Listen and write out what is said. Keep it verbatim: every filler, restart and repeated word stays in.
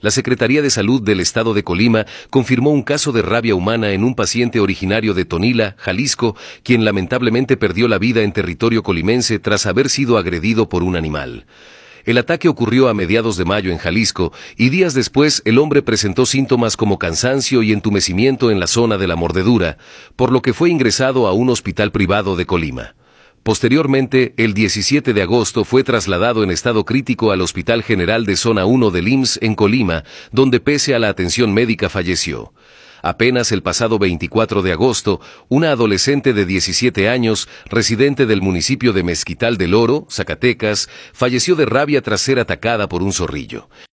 La Secretaría de Salud del Estado de Colima confirmó un caso de rabia humana en un paciente originario de Tonila, Jalisco, quien lamentablemente perdió la vida en territorio colimense tras haber sido agredido por un animal. El ataque ocurrió a mediados de mayo en Jalisco y días después el hombre presentó síntomas como cansancio y entumecimiento en la zona de la mordedura, por lo que fue ingresado a un hospital privado de Colima. Posteriormente, el diecisiete de agosto fue trasladado en estado crítico al Hospital General de Zona uno del I M S S en Colima, donde pese a la atención médica falleció. Apenas el pasado veinticuatro de agosto, una adolescente de diecisiete años, residente del municipio de Mezquital del Oro, Zacatecas, falleció de rabia tras ser atacada por un zorrillo.